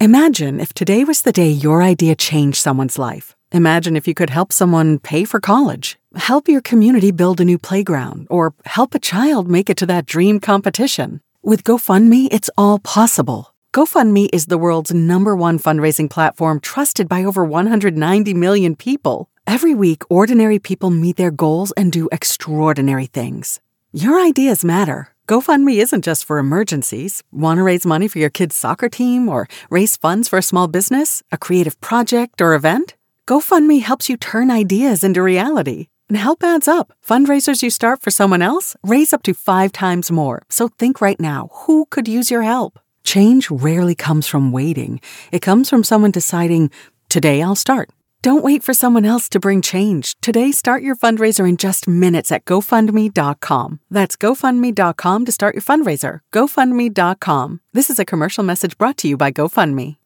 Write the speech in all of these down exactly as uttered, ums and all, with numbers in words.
Imagine if today was the day your idea changed someone's life. Imagine if you could help someone pay for college, help your community build a new playground, or help a child make it to that dream competition. With GoFundMe, it's all possible. GoFundMe is the world's number one fundraising platform trusted by over one hundred ninety million people. Every week, ordinary people meet their goals and do extraordinary things. Your ideas matter. GoFundMe isn't just for emergencies. Want to raise money for your kid's soccer team or raise funds for a small business, a creative project, or event? GoFundMe helps you turn ideas into reality. And help adds up. Fundraisers you start for someone else raise up to five times more. So think right now, who could use your help? Change rarely comes from waiting. It comes from someone deciding, today I'll start. Don't wait for someone else to bring change. Today, start your fundraiser in just minutes at GoFundMe dot com. That's GoFundMe dot com to start your fundraiser. GoFundMe dot com. This is a commercial message brought to you by GoFundMe.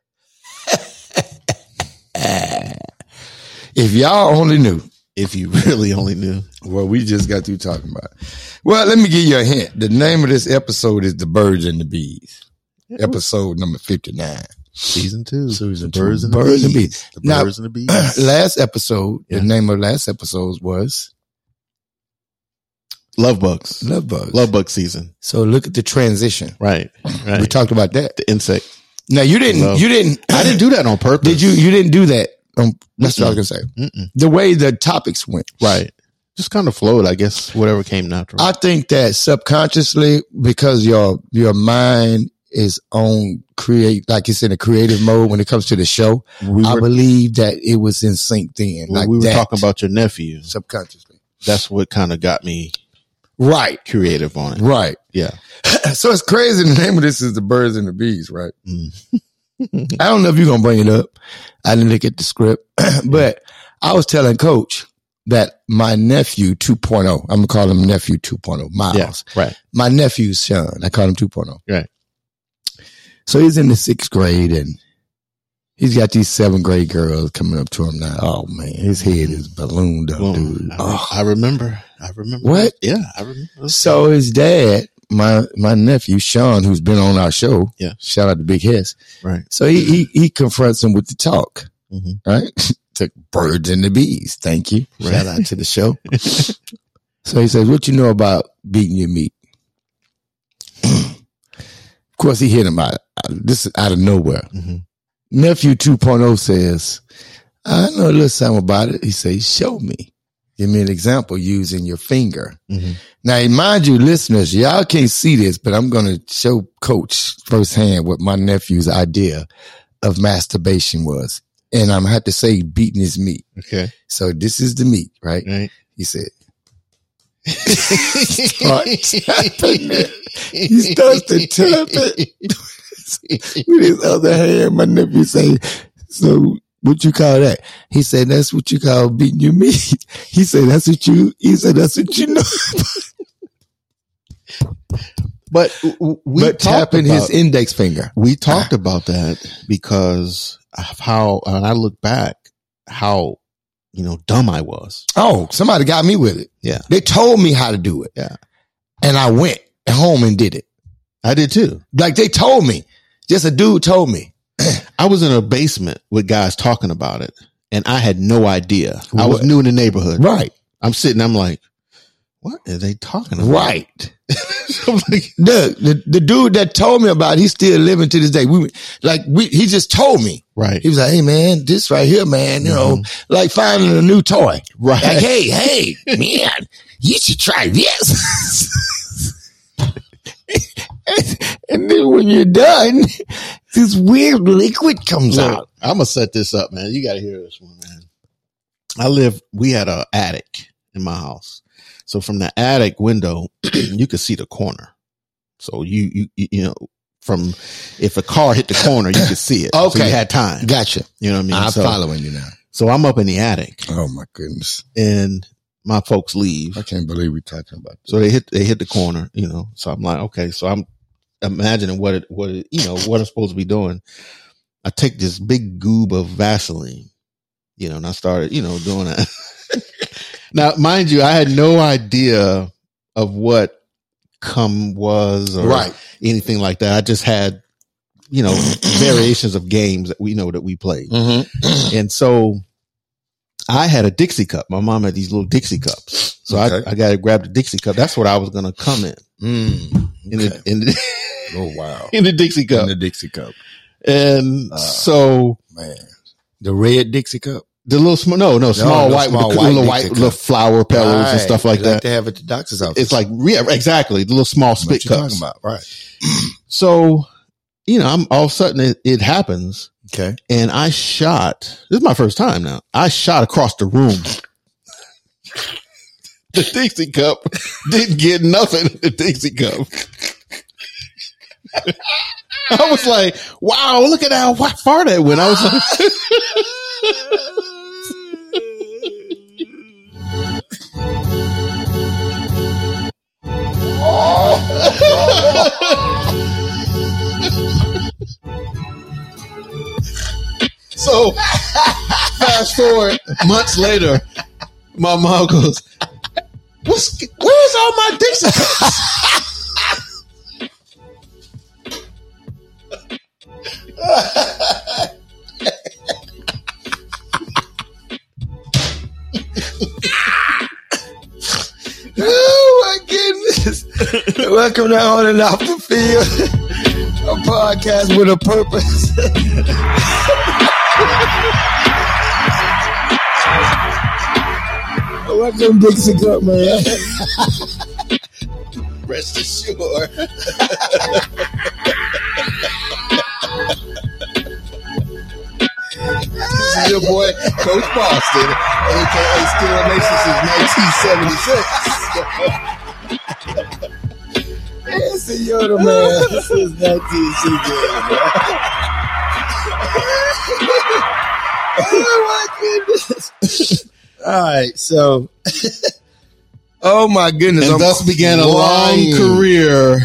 If y'all only knew. If you really only knew. Well, we just got through talking about it. Well, let me give you a hint. The name of this episode is The Birds and the Bees. Yeah. Episode number fifty-nine. Season two. Season the birds two. And the Birds bees. and Bees. The now, Birds and the Bees. Last episode, yeah. the name of last episode was Love Bugs. Love Bugs. Love Bug season. So look at the transition. Right. Right. We talked about that. The insect. Now you didn't, Love. you didn't, I didn't do that on purpose. Did you, you didn't do that. Um, that's Mm-mm. what I was going to say. Mm-mm. The way the topics went. Right. Just kind of flowed, I guess, whatever came natural. I think that subconsciously, because your, your mind is on create, like it's in a creative mode when it comes to the show. We were, I believe that it was in sync then. Well, like we were that, talking about your nephew. Subconsciously. That's what kind of got me right creative on it. Right. Yeah. So it's crazy. The name of this is The Birds and the Bees, right? Mm. I don't know if you're going to bring it up. I didn't look at the script, but I was telling Coach that my nephew two point oh, I'm going to call him nephew two point oh, Miles. Yeah, right. My nephew's Sean. I call him two point oh. Right. So he's in the sixth grade and he's got these seventh grade girls coming up to him now. Oh man, his head is ballooned up, well, dude. I, oh. I remember. I remember. What? Yeah, I remember. So his dad, my, my nephew, Sean, who's been on our show. Yeah. Shout out to Big Hess. Right. So he, he, he confronts him with the talk. Mm-hmm. Right. To Birds and the Bees. Thank you. Right. Shout out to the show. So he says, what you know about beating your meat? Of course, he hit him out. This is out of nowhere. Mm-hmm. Nephew two point oh says, I know a little something about it. He says, show me. Give me an example using your finger. Mm-hmm. Now, mind you, listeners, y'all can't see this, but I'm going to show Coach firsthand what my nephew's idea of masturbation was. And I'm going to have to say beating his meat. Okay. So this is the meat, right? Right. He said, start tapping it. He starts to tap it with his other hand. My nephew say, so what you call that? He said, that's what you call beating your meat. He said, that's what you, he said, that's what you know. But we but tapping about, his index finger. We talked about that because of how, and I look back, how, you know, dumb I was. Oh, somebody got me with it. Yeah. They told me how to do it. Yeah. And I went home and did it. I did too. Like they told me. Just a dude told me. I was in a basement with guys talking about it and I had no idea. What? I was new in the neighborhood. Right. I'm sitting, I'm like, what are they talking about? Right. So I'm like, the, the the dude that told me about it, he's still living to this day. We like we he just told me. Right. He was like, hey man, this right here, man, you mm-hmm. know, like finding a new toy. Right. Like, hey, hey, man, you should try this. And then when you're done, this weird liquid comes Look, out. I'm gonna set this up, man. You gotta hear this one, man. I live, we had an attic in my house. So from the attic window, you could see the corner. So you, you, you know, from if a car hit the corner, you could see it. Okay. So you had time. Gotcha. You know what I mean? I'm so, following you now. So I'm up in the attic. Oh my goodness. And my folks leave. I can't believe we're talking about this. So they hit, they hit the corner, you know, so I'm like, okay, so I'm imagining what it, what it, you know, what I'm supposed to be doing. I take this big goob of Vaseline, you know, and I started, you know, doing that. Now, mind you, I had no idea of what cum was or right. anything like that. I just had you know, variations of games that we know that we played. Mm-hmm. And so I had a Dixie cup. My mom had these little Dixie cups. So okay. I, I got to grab the Dixie cup. That's what I was going to come in. Mm, okay. In the, in the oh, wow. In the Dixie cup. In the Dixie cup. And uh, so. Man. The red Dixie cup? The little small, no, no, small no, white, small with the white little white, cup. Little flower petals right. and stuff like, like that. They have at the doctor's office. It's like, yeah, exactly. The little small spit cups. What you talking about? Right. So, you know, I'm all of a sudden it, it happens. Okay. And I shot, this is my first time now. I shot across the room. The Dixie cup didn't get nothing in the Dixie cup. I was like, wow, look at how far that went. I was like, so fast forward months later, my mom goes, What's, where's all my Dixie cups? Oh my goodness. Welcome to On and Off the Field, a podcast with a purpose. Welcome, Dixie Cup, man. Rest assured. This is your boy, Coach Boston, a k a. Steel Nation since nineteen seventy-six. It's a Yoda, man. This is nineteen seventy-six. Oh, my goodness. All right, so, oh, my goodness. And I'm thus began a crying. long career.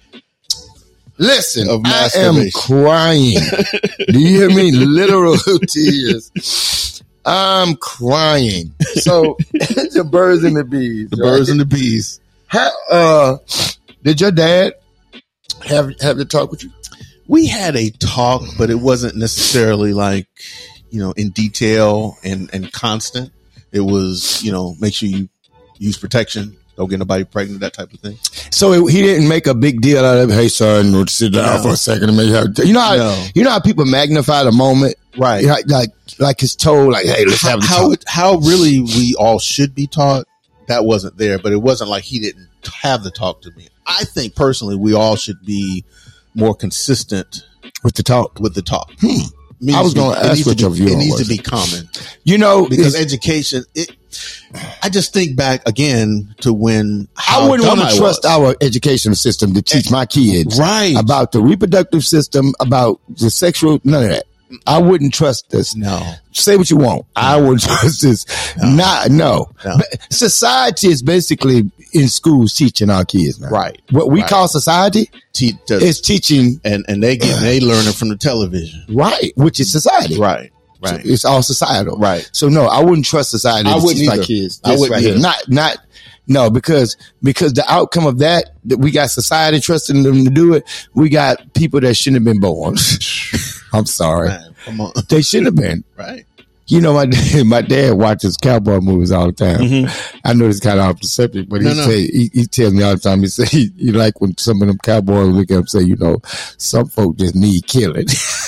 Listen, I am crying. Do you hear me? Literal tears. I'm crying. So, the birds and the bees. The right? birds and the bees. How, uh, did your dad have have to talk with you? We had a talk, but it wasn't necessarily like, you know, in detail and, and constant. It was, you know, make sure you use protection. Don't get nobody pregnant, that type of thing. So it, he didn't make a big deal out of it. Hey, son, we'll sit down no. for a second and make you know how no. you know how people magnify the moment, right? Like like, like it's told, like, hey, let's how, have a how talk. It, how really we all should be taught. That wasn't there, but it wasn't like he didn't have the talk to me. I think personally, we all should be more consistent with the talk. With the talk. Hmm. I was going to ask what your view was. It was. needs to be common. You know, because education, it, I just think back again to when I wouldn't want to trust our education system to teach my kids right. about the reproductive system, about the sexual, none of that. I wouldn't trust this. No. Say what you want. No. I wouldn't trust this. No. Not, no. no. Society is basically in schools teaching our kids now. Right. What we right. call society Te- to, is teaching. And, and they get, uh, they learn it from the television. Right. Which is society. Right. Right. So it's all societal. Right. So no, I wouldn't trust society I to wouldn't teach either. my kids. I wouldn't right either. Not, not, no, because, because the outcome of that, that we got society trusting them to do it. We got people that shouldn't have been born. I'm sorry. Man, come on. They should have been. Right. You know, my dad, my dad watches cowboy movies all the time. Mm-hmm. I know it's kind of off the subject, but he no, no. say he, he tells me all the time. He say he, he like when some of them cowboys look at him and say, you know, some folk just need killing.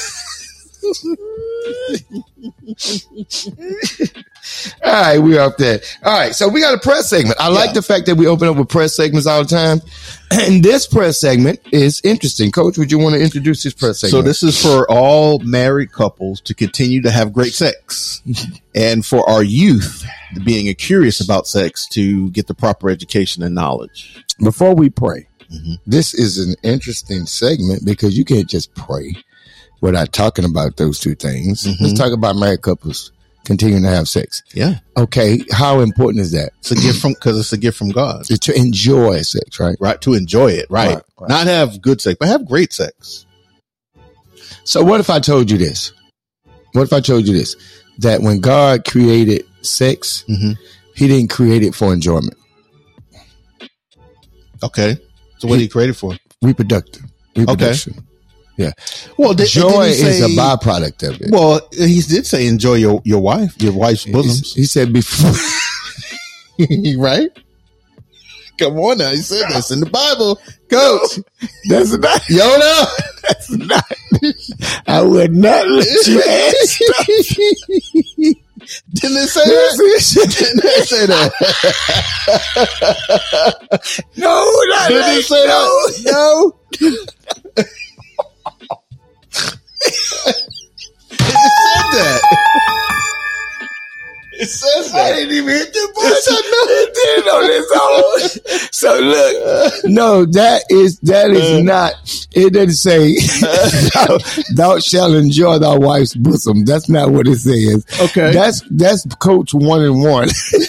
All right, we're up there. All right, so we got a press segment. I yeah. like the fact that we open up with press segments all the time. And this press segment is interesting. Coach, would you want to introduce this press segment? So this is for all married couples to continue to have great sex. And for our youth being curious about sex to get the proper education and knowledge. Before we pray, mm-hmm. this is an interesting segment because you can't just pray without talking about those two things. Mm-hmm. Let's talk about married couples continuing to have sex. Yeah. Okay. How important is that? It's a gift from, cause it's a gift from God. To, to enjoy sex, right? Right. To enjoy it. Right. Right, right. Not have good sex, but have great sex. So what if I told you this? What if I told you this? That when God created sex, mm-hmm. he didn't create it for enjoyment. Okay. So what he, did he create it for? Reproductive. Reproduction. Okay. Yeah. Well, did, joy did he is say, a byproduct of it. Well, he did say enjoy your, your wife, your wife's bosoms. He, he said before. Right? Come on now. He said that's in the Bible. Coach. That's not. Yoda. That's not. I would not let you ask. Didn't it say that? Didn't it say that? No, not Didn't it say no. that? No. It said that. It says that. I didn't even hit the button. It did on its own. So look, no, that is that is not. It doesn't say thou, thou shalt enjoy thy wife's bosom. That's not what it says. Okay, that's that's Coach one and one.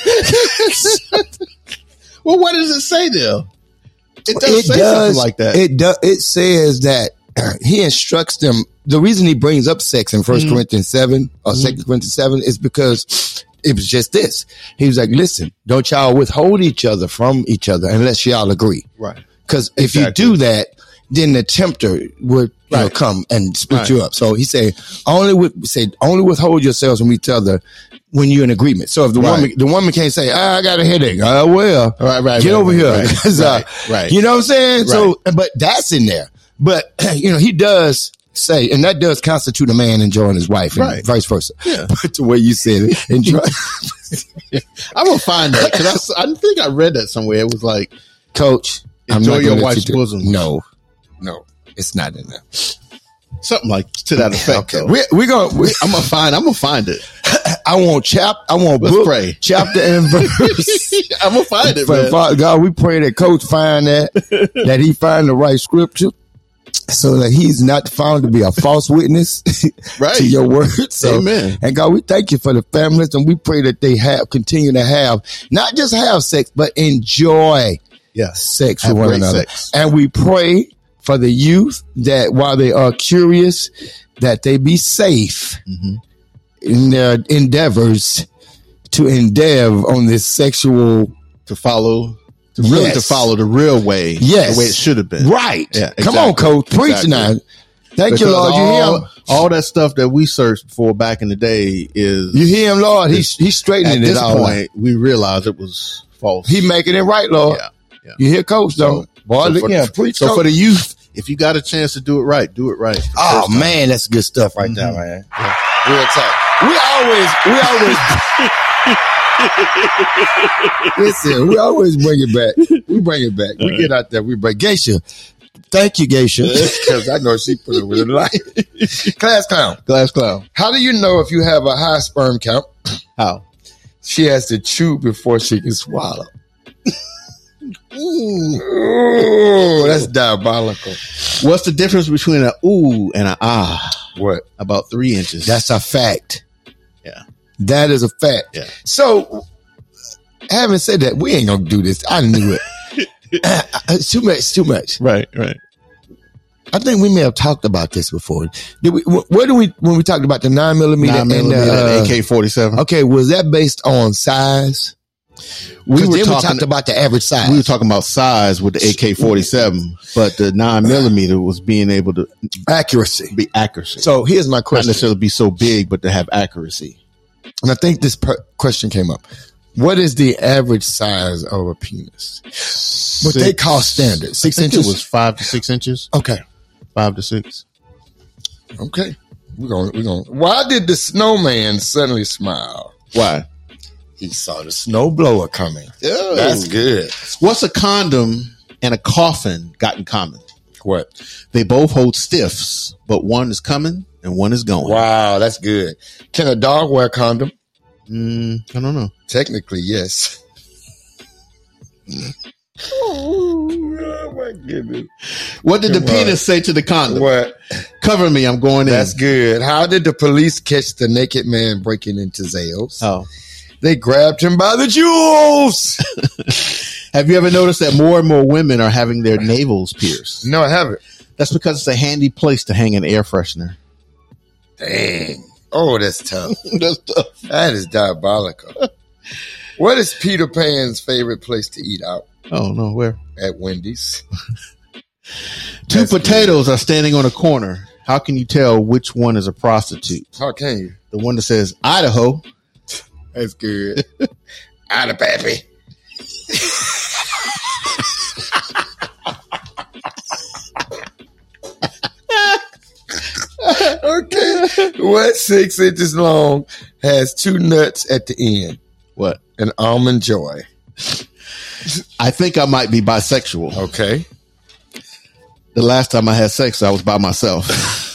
Well, what does it say there? It does it say does, something like that. It does. It says that he instructs them. The reason he brings up sex in First mm-hmm. Corinthians seven or mm-hmm. Second Corinthians seven is because it was just this. He was like, listen, don't y'all withhold each other from each other unless y'all agree. Right. Because if exactly. you do that, then the tempter would you right. know, come and split right. you up. So he said, only with, said, only withhold yourselves from each other when you're in agreement. So if the right. woman, the woman can't say, ah, I got a headache. Oh, well, right, right, get right, over right, here. Right, right, uh, right. You know what I'm saying? Right. So, but that's in there. But, you know, he does say, and that does constitute a man enjoying his wife and right. vice versa. Yeah. But the way you said it, enjoy. I'm going to find that because I, I think I read that somewhere. It was like, Coach, enjoy your wife's you bosom. No, no, it's not in there. Something like to that effect. Okay. We, we're gonna, we, I'm going to find, I'm going to find it. I want chap, I want Let's book, pray. chapter and verse. I'm going to find it, man. Father God, we pray that Coach find that, that he find the right scripture. So that he's not found to be a false witness right. to your word. So, amen. And God, we thank you for the families, and we pray that they have continue to have not just have sex, but enjoy yes. sex have with one another. Sex. And we pray for the youth that while they are curious, that they be safe mm-hmm. in their endeavors to endeavor on this sexual to follow. To really yes. to follow the real way, yes. the way it should have been. Right. Yeah, exactly. Come on, Coach. Preach exactly. now. Thank because you, Lord. All, you hear him? All that stuff that we searched for back in the day is... You hear him, Lord? He's, he's straightening it out. At this point, we realized it was false. He making it right, Lord. Yeah. yeah. You hear Coach, though? So, Boy, so look for, at him. Preach, So Coach. for the youth, if you got a chance to do it right, do it right. Oh, man, that's good stuff right mm-hmm. there, man. Yeah. Real talk. We always... We always... Listen, we always bring it back. We bring it back. We get out there. We bring Geisha. Thank you, Geisha, because I know she put it with a light. Class clown. Class clown. How do you know if you have a high sperm count? How? She has to chew before she can swallow. Ooh. Ooh, that's diabolical. What's the difference between an ooh and an ah? What? About three inches. That's a fact. Yeah. That is a fact. Yeah. So, having said that, we ain't gonna do this. I knew it. It's too much. Too much. Right. Right. I think we may have talked about this before. Did we? Where do we? When we talked about the nine millimeter, nine millimeter and uh, A K forty-seven. Okay, was that based on size? We were then talking, we talked about the average size. We were talking about size with the A K forty-seven, but the nine millimeter was being able to accuracy, be accuracy. So here's my question: not necessarily be so big, but to have accuracy. And I think this per- question came up. What is the average size of a penis? What six, they call standard? Six I think inches? It was five to six inches. Okay. Five to six. Okay. We're going, we're going. Why did the snowman suddenly smile? Why? He saw the snow blower coming. Oh. That's good. What's a condom and a coffin got in common? What? They both hold stiffs, but one is coming and one is going. Wow, that's good. Can a dog wear a condom? Mm, I don't know. Technically, yes. Oh, oh my goodness. What did Come the on. penis say to the condom? What? Cover me, I'm going in. That's good. How did the police catch the naked man breaking into Zales? Oh. They grabbed him by the jewels. Have you ever noticed that more and more women are having their navels pierced? No, I haven't. That's because it's a handy place to hang an air freshener. Dang. Oh, that's tough. That's tough. That is diabolical. What is Peter Pan's favorite place to eat out? Oh, no, where? At Wendy's. Two That's potatoes are standing on a corner. How can you tell which one is a prostitute? How can you? The one that says Idaho. That's good. Out of pappy. Okay. What six inches long has two nuts at the end? What? An almond joy. I think I might be bisexual. Okay. The last time I had sex, I was by myself.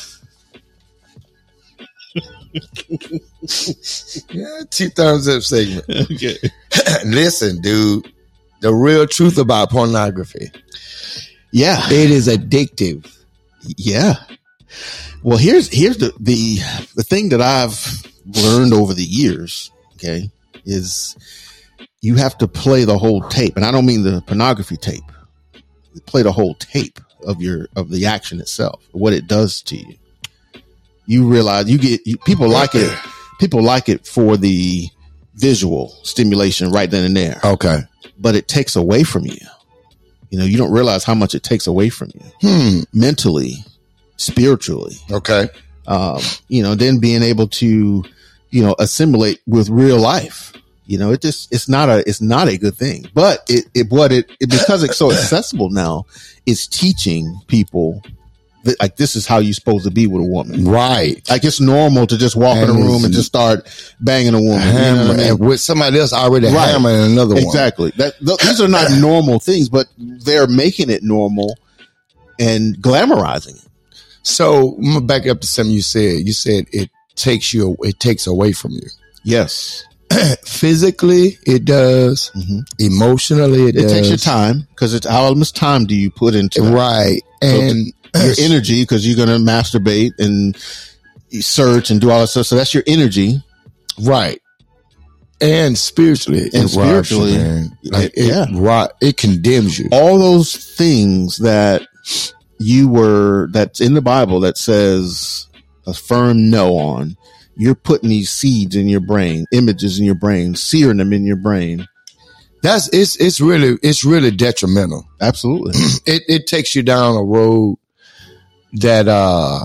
Yeah, two thumbs up segment. Okay. Listen, dude, the real truth about pornography. Yeah. It is addictive. Yeah. Well, here's here's the, the the thing that I've learned over the years, okay, is you have to play the whole tape. And I don't mean the pornography tape. You play the whole tape of your of the action itself, what it does to you. You realize you get you, people like it. People like it for the visual stimulation right then and there. Okay. But it takes away from you. You know, you don't realize how much it takes away from you Hmm. mentally, spiritually. Okay. Um, you know, then being able to, you know, assimilate with real life. You know, it just, it's not a, it's not a good thing, but it, it, what it, it because it's so accessible now, it's teaching people that, like, this is how you're supposed to be with a woman. Right. Like, it's normal to just walk in a And room and just start banging a woman. You know Hammer, what I mean? and with somebody else already Right. hammering another one. Exactly. That th- these are not normal things, but they're making it normal and glamorizing it. So I'm gonna back up to something you said. You said it takes you, it takes away from you. Yes. Physically, it does. Mhm. Emotionally, it, It does. takes your time because it's how much time do you put into it? Right. And Your energy, because you're going to masturbate and search and do all that stuff. So that's your energy. right. And spiritually, And it robs you, spiritually, man. Like it, yeah. ro- it condemns you. All those things that you were, that's in the Bible that says a firm no on, you're putting these seeds in your brain, images in your brain, searing them in your brain. That's it's it's really it's really detrimental. Absolutely. It it takes you down a road that uh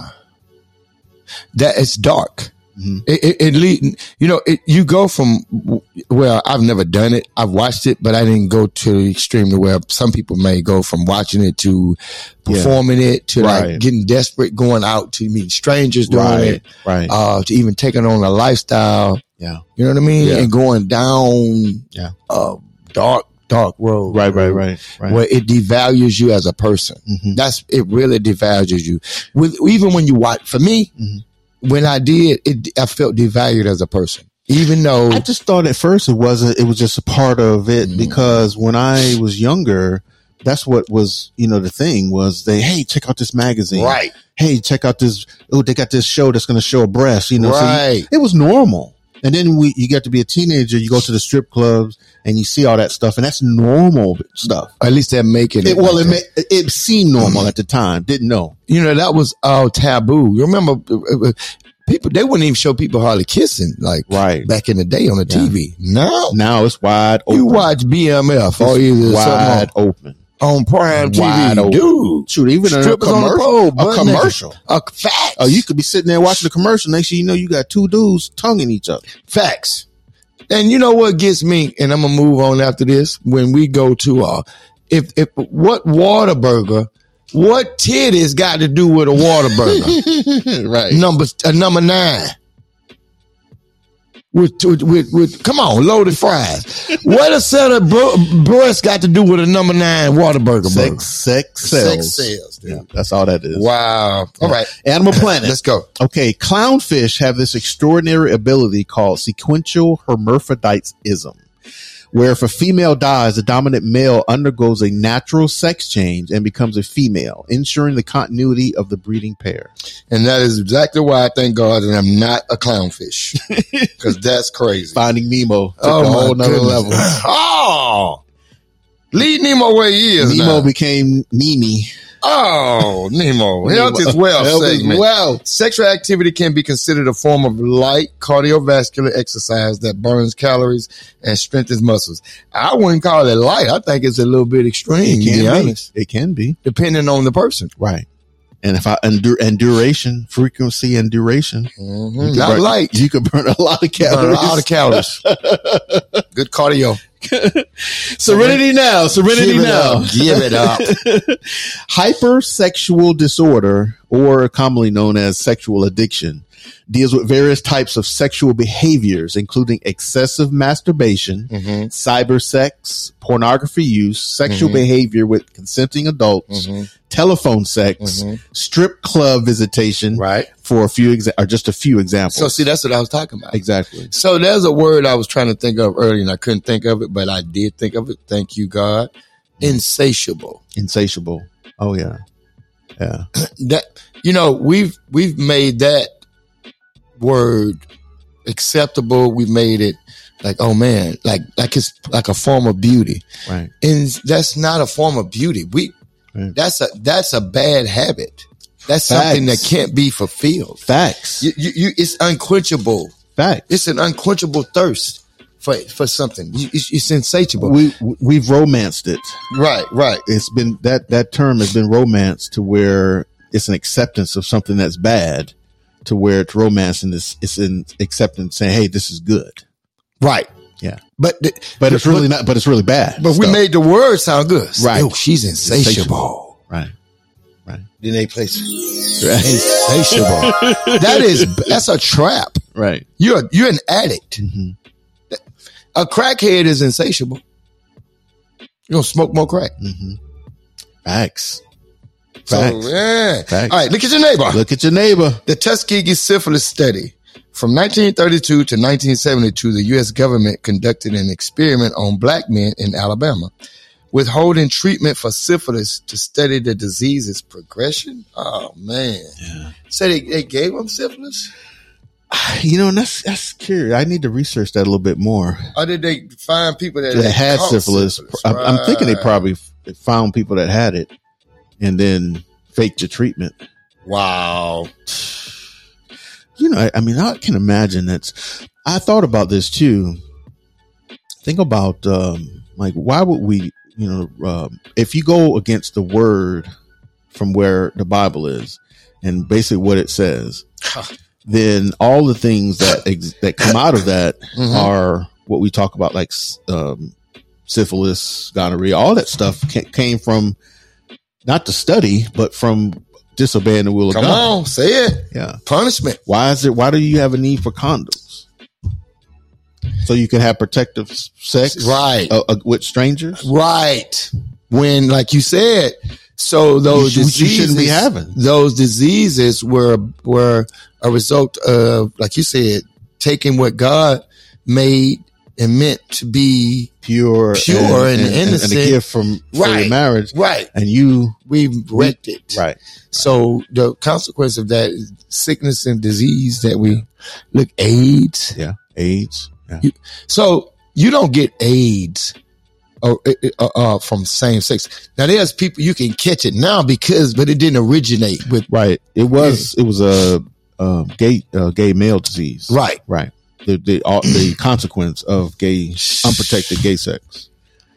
that it's dark. Mm-hmm. It, it, it lead, you know, it, you go from, well, I've never done it. I've watched it, but I didn't go to the extreme to where some people may go from watching it to performing yeah. it to right. like getting desperate, going out to meet strangers doing right. it, right. uh, to even taking on a lifestyle. Yeah. You know what I mean? Yeah. And going down yeah. a dark, dark road. Right, right, right, right. Where it devalues you as a person. Mm-hmm. That's, it really devalues you. With, even when you watch, for me, mm-hmm. when I did, it, I felt devalued as a person. Even though I just thought at first it wasn't, it was just a part of it mm-hmm. because when I was younger, that's what was, you know, the thing was they, hey, check out this magazine. Right. Hey, check out this. Oh, they got this show that's going to show a breast, you know, right. so you, it was normal. And then we, you get to be a teenager, you go to the strip clubs and you see all that stuff, and that's normal stuff. At least they're making it. it well, like it, made, it seemed normal mm-hmm. at the time. Didn't know. You know, that was all taboo. You remember people, they wouldn't even show people hardly kissing like right. back in the day on the yeah. T V. Now, now it's wide open. You watch B M F or either wide on, open. On prime T V, wide open. Dude. Shoot, even a commercial. Pole, a commercial. A fact. Oh, you could be sitting there watching the commercial. Next thing you know, you got two dudes tonguing each other. Facts. And you know what gets me, and I'm going to move on after this, when we go to, uh, if, if, what Whataburger, what titties got to do with a Whataburger? Right. Number, uh, number nine. With, with, with, with, come on, loaded fries. What a set of bro- breasts got to do with a number nine Whataburger sex, burger? Sex sells. Sex sells. Yeah, that's all that is. Wow. All right. Animal Planet. Let's go. Okay. Clownfish have this extraordinary ability called sequential hermaphroditism, where if a female dies, the dominant male undergoes a natural sex change and becomes a female, ensuring the continuity of the breeding pair. And that is exactly why I thank God that I'm not a clownfish. Because that's crazy. Finding Nemo took oh a whole nother level. Oh! Leave Nemo where he is Nemo now. became Mimi. Oh, Nemo. Health is wealth Health is segment. wealth. Sexual activity can be considered a form of light cardiovascular exercise that burns calories and strengthens muscles. I wouldn't call it light. I think it's a little bit extreme, It to be can honest, be. It can be. depending on the person. Right. And if I and, dur- and duration, frequency and duration, Mm-hmm. you could Not burn, light. You could burn a lot of calories. Burn a lot of calories. Good cardio. Serenity now. Serenity Give it now. up. Give it up. Hypersexual disorder, or commonly known as sexual addiction, deals with various types of sexual behaviors, including excessive masturbation, Mm-hmm. cybersex, pornography use, sexual Mhm. behavior with consenting adults, Mm-hmm. telephone sex, Mhm. strip club visitation, Right. for a few exa- or just a few examples. So see, that's what I was talking about. Exactly. So there's a word I was trying to think of earlier and I couldn't think of it, but I did think of it. Thank you, God. Insatiable. Insatiable. Oh yeah. Yeah. That, you know, we've, we've made that word acceptable. We've made it like, oh man, like, like it's like a form of beauty. Right. And that's not a form of beauty. We, Right. that's a, that's a bad habit. That's Facts. something that can't be fulfilled. Facts. You, you, you, it's unquenchable. Facts. It's an unquenchable thirst for, for something. It's, it's insatiable. We we've romanced it. Right, right. It's been that that term has been romanced to where it's an acceptance of something that's bad, to where it's romance and it's it's an acceptance saying, hey, this is good. Right. Yeah. But, the, But it's really not. But it's really bad. but we stuff. made the word sound good. Right. Yo, she's insatiable. Right. Right. Then they place Right. insatiable. That is, that's a trap. Right. You're, you're an addict. hmm A crackhead is insatiable. You're going to smoke more crack. hmm Facts. So, Facts. yeah. Facts. All right. Look at your neighbor. Look at your neighbor. The Tuskegee syphilis study. From nineteen thirty-two to nineteen seventy-two, the U S government conducted an experiment on black men in Alabama, withholding treatment for syphilis to study the disease's progression. Oh, man. Yeah. So they, they gave them syphilis? You know, and that's that's curious. I need to research that a little bit more. Or did they find people that, That had caught syphilis. I'm, I'm thinking they Right. probably f- found people that had it and then faked your treatment. Wow. You know, I, I mean, I can imagine that's. I thought about this too. Think about um, like, why would we? You know, um, if you go against the word from where the Bible is, and basically what it says, then all the things that ex- that come out of that Mhm. are what we talk about, like um, syphilis, gonorrhea, all that stuff ca- came from not the study, but from disobeying the will of Come God. on, say it. Yeah. Punishment. Why is it? Why do you have a need for condoms? So you can have protective s- sex, Right. uh, uh, with strangers. Right. When, like you said, so those You sh- you diseases, shouldn't be having. those diseases were, were a result of, like you said, taking what God made and meant to be Pure, Pure and and, innocent. and a gift from for your Right. marriage, right. and you We wrecked it. right. So the consequence of that is sickness and disease that we look AIDS. Yeah, AIDS. Yeah. You- So you don't get AIDS or, uh, uh, from same sex. Now there's people you can catch it now because, but it didn't originate with Right. It was. It was a, a gay uh, gay male disease. right. Right. The the all, the consequence of gay unprotected gay sex.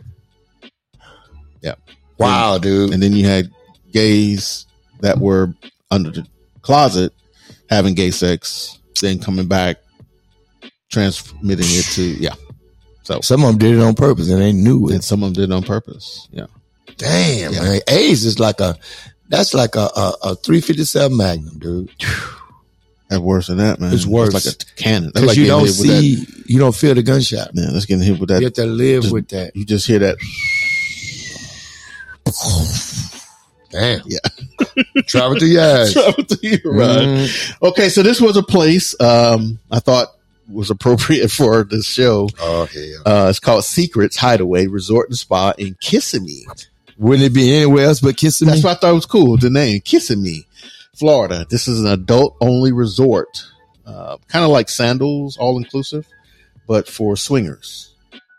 Yeah. Wow, dude. And then you had gays that were under the closet having gay sex, then coming back, transmitting it to, yeah. So, Some of them did it on purpose and they knew and it. some of them did it on purpose. Yeah. Damn, Yeah. man. AIDS is like a, that's like a, a, a three fifty-seven Magnum, dude. That's worse than that, man. It's worse. It's like a cannon. That's Because like you getting don't hit with that. see, you don't feel the gunshot. Man, that's getting hit with You that. have to live Just- with that. You just hear that. Damn. Yeah. Travel through your eyes. Travel to you, right? Mhm. Okay, so this was a place um, I thought was appropriate for this show. Oh, hell. Uh, it's called Secrets Hideaway Resort and Spa in Kissimmee. Wouldn't it be anywhere else but kissing That's me? why I thought it was cool. The name Kissimmee, Florida. This is an adult-only resort, uh, kind of like Sandals, all-inclusive, but for swingers.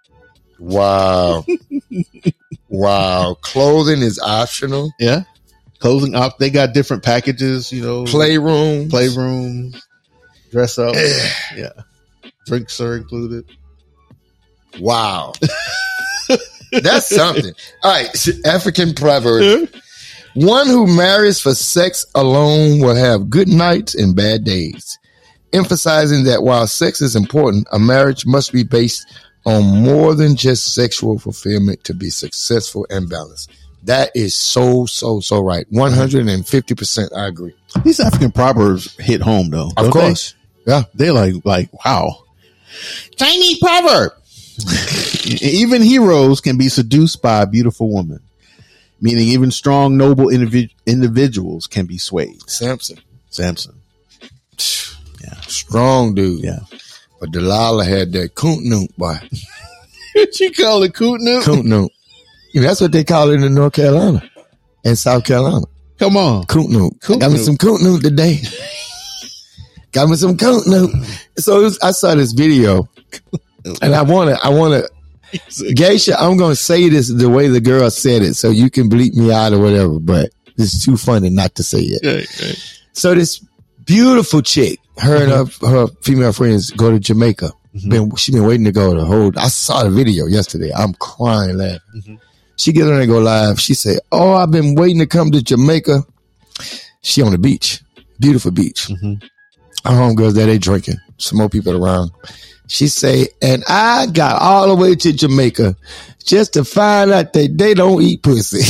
Wow. Wow. Clothing is optional. Yeah, Closing up, they got different packages, you know. Playroom. Playroom. Dress up. Yeah. Drinks are included. Wow. That's something. All right. African proverb. One who marries for sex alone will have good nights and bad days. Emphasizing that while sex is important, a marriage must be based on more than just sexual fulfillment to be successful and balanced. That is so, so, so right. one hundred fifty percent I agree. These African proverbs hit home, though. Of course. They? Yeah. They're like, like, wow. Chinese proverb. Even heroes can be seduced by a beautiful woman. Meaning even strong, noble individ- individuals can be swayed. Samson. Samson. Yeah. Strong dude. Yeah. But Delilah had that coot noot, boy. What you call it, coot noot? Coot noot. Yeah, that's what they call it in North Carolina and South Carolina. Come on. Coot noot. Coot Got me noot. some coot noot today. Got me some coot noot. So it was, I saw this video and I want to, I want to, Geisha, I'm going to say this the way the girl said it so you can bleep me out or whatever, but it's too funny not to say it. Right, right. So this beautiful chick, her and her, her female friends go to Jamaica. Mm-hmm. Been, she been waiting to go the whole, I saw the video yesterday. I'm crying laughing. Mm-hmm. She get on there and go live. She said, oh, I've been waiting to come to Jamaica. She on the beach. Beautiful beach. Mm-hmm. Our homegirls there, they drinking. Some more people around. She say, and I got all the way to Jamaica just to find out that they don't eat pussy.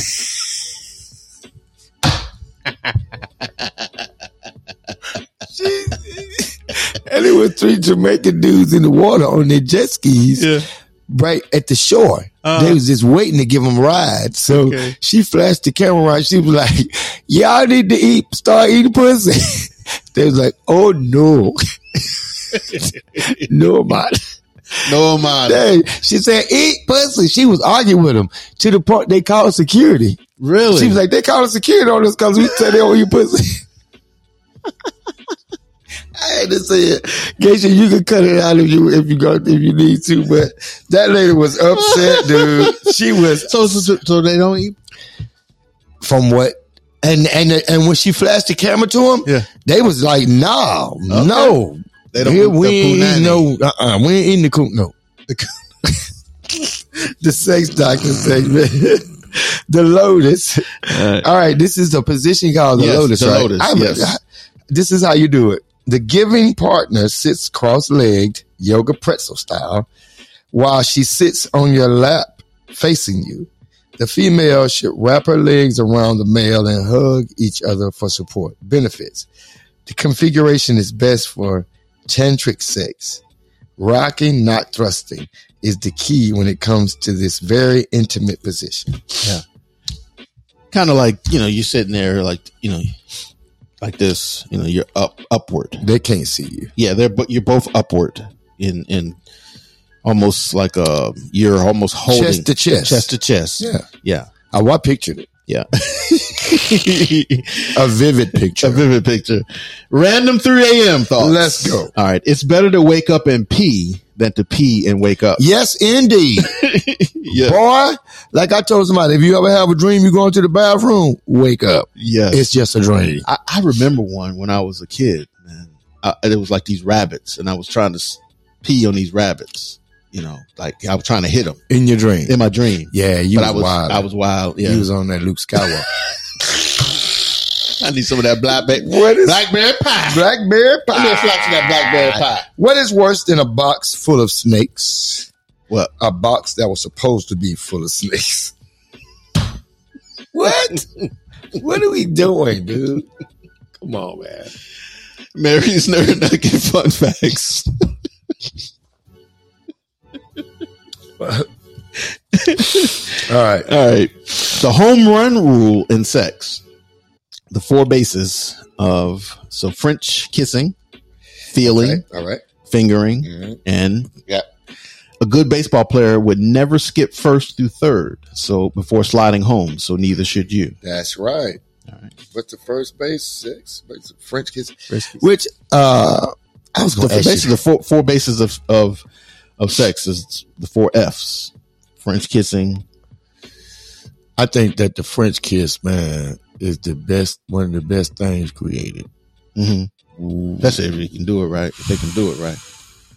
She, and it was three Jamaican dudes in the water on their jet skis. Yeah. Right at the shore. Uh-huh. They was just waiting to give them rides. So okay. She flashed the camera around. She was like, y'all need to eat, start eating pussy. They was like, oh no. No, man. No, man. Hey, she said, eat pussy. She was arguing with them to the point they called security. Really? She was like, they called security on us because we said they don't eat pussy. I had to say it. Geisha, you can cut it out if you if you go if you need to, but that lady was upset, dude. She was so so, so they don't eat from what and and and when she flashed the camera to them, yeah, they was like, no, okay. no, they don't. Here, we ain't eating no, uh, uh we ain't eating the coot no. The sex doctor segment. The Lotus. Uh, All right, this is a position called the yes, Lotus, the right? Lotus, I'm, yes. This is how you do it. The giving partner sits cross-legged, yoga pretzel style, while she sits on your lap facing you. The female should wrap her legs around the male and hug each other for support. Benefits. The configuration is best for tantric sex. Rocking, not thrusting, is the key when it comes to this very intimate position. Yeah. Kind of like, you know, you're sitting there like, you know, like this, you know, you're up, upward. They can't see you. Yeah, they're but you're both upward in in almost like a you're almost holding chest to chest, chest to chest. Yeah, yeah. I, I pictured it. Yeah, a vivid picture. A vivid picture. Random three a.m. thoughts. Let's go. All right, it's better to wake up and pee than to pee and wake up. Yes, indeed. Yeah. Boy, like I told somebody, if you ever have a dream you're going to the bathroom, wake up. Yes. It's just a dream. I, I remember one when I was a kid, man. I, it was like these rabbits, and I was trying to pee on these rabbits. You know, like I was trying to hit them. In your dream? In my dream. Yeah, you but was, I was wild. I was wild. Yeah. You was on that Luke Skywalker. I need some of that blackberry, what is, blackberry pie. Blackberry pie. Give me a flash of that blackberry pie. What is worse than a box full of snakes? What? A box that was supposed to be full of snakes. What? What are we doing, dude? Come on, man. Mary's Nerd Nugget fun facts. All right. All right. The home run rule in sex. The four bases of, so French kissing, feeling, okay. All right. fingering, mm-hmm. and yeah. A good baseball player would never skip first through third. So before sliding home. So neither should you. That's right. All right. What's the first base? Six. French kiss. French kiss. Which, uh, I was going to ask basically you. the four, four bases of, of, of sex is the four F's. French kissing. I think that the French kiss, man, is the best, one of the best things created. Mm-hmm. Especially if you can do it right. If they can do it right.